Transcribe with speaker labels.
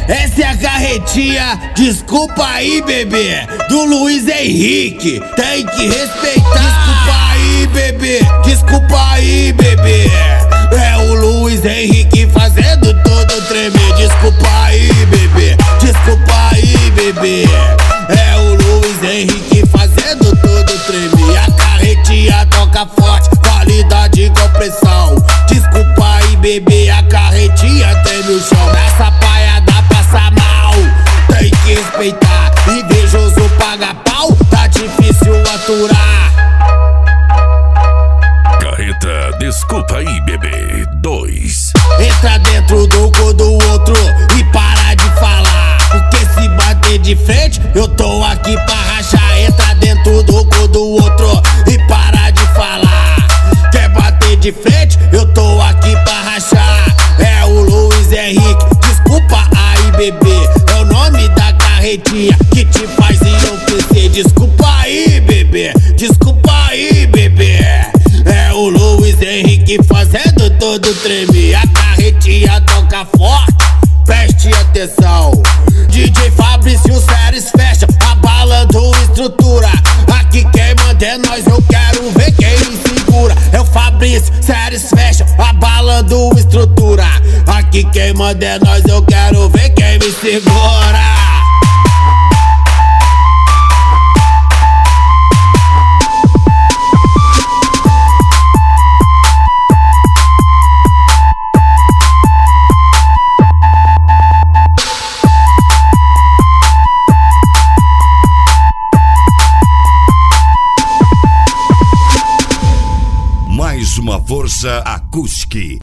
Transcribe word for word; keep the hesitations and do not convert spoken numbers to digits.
Speaker 1: essa é a carretinha, desculpa aí, bebê, do Luiz Henrique, tem que respeitar. Desculpa aí, bebê, desculpa aí, bebê, é o Luiz Henrique fazendo todo tremer. Desculpa aí, bebê, desculpa aí, bebê, é o Luiz Henrique fazendo todo tremer. A carretinha toca forte, qualidade e compressão. Desculpa aí, bebê, a carretinha treme o chão. Nessa paiada passa mal, tem que respeitar. Invejoso paga pau, tá difícil aturar.
Speaker 2: Carreta, desculpa aí, bebê, dois.
Speaker 1: Entra dentro do cu do outro e para de falar, porque se bater de frente, eu tô aqui pra rachar. Entra dentro do cu do outro e para de falar. Quer bater de frente, eu tô aqui pra rachar. É o Luiz Henrique, desculpa aí, bebê, é o nome da carretinha que te faz enlouquecer. Desculpa aí, bebê, desculpa aí, bebê, é o Luiz Henrique fazendo todo tremer. A carretinha toca forte, preste atenção. D J Fabrício Seres fecha, abalando estrutura. Aqui quem manda é nós, eu quero ver quem me segura. É o Fabrício Seres fecha, abalando estrutura. Aqui quem manda é nós, eu quero ver quem me segura.
Speaker 2: Mais uma força acústica.